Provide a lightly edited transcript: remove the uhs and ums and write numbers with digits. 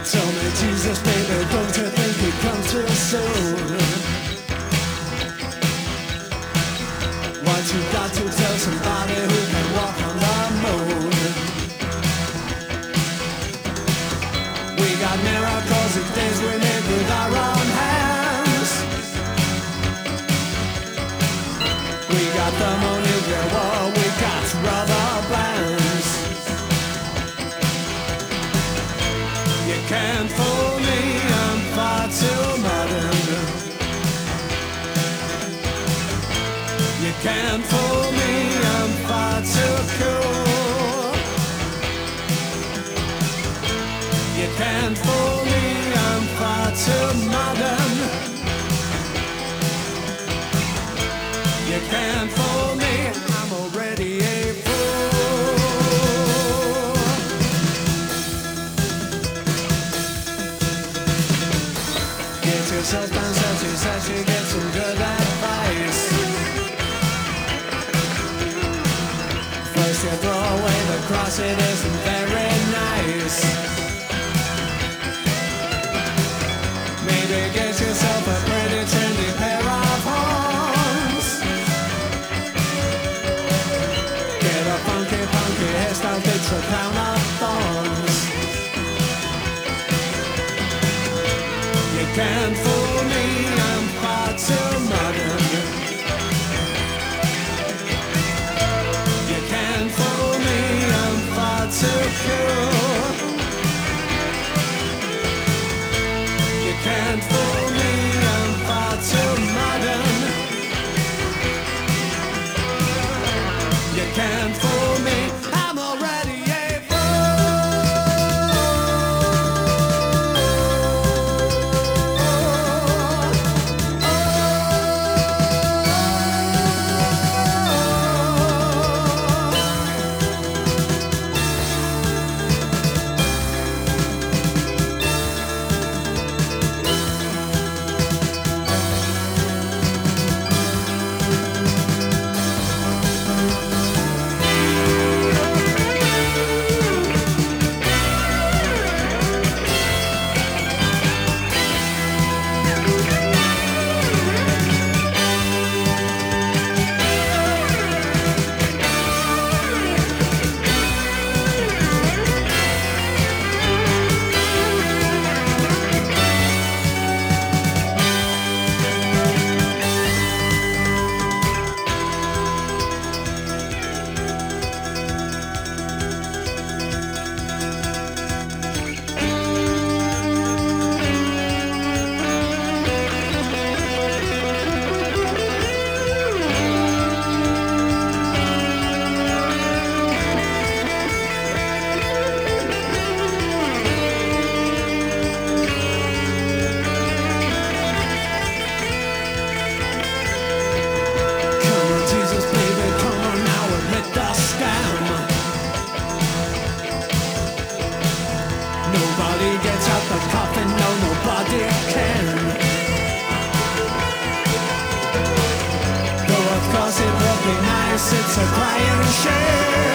Tell me, Jesus, baby, don't you think you come too soon? What you got to tell somebody who can walk on the moon? We got miracles and things we made with our own hands. We got thermonuclear war, we got rubber bands. You can't fool me, I'm far too modern. You can't fool me, I'm far too cool. You can't fool me, I'm far too modern. You can't fool me, I'm already a fool. Get yourself downstairs, she says she gets some good advice. First you throw away the cross, it isn't very nice. Maybe get yourself a pretty trendy pair of horns. Get a funky, funky hairstyle, fix a crown of thorns. You can't fool me, I'm far too modern. You can't fool me, I'm far too cool. You can't fool me, I'm far too modern. You can't fool me, I'm already a nobody gets out the coffin, no, nobody can. Though of course it would be nice, it's a crying shame.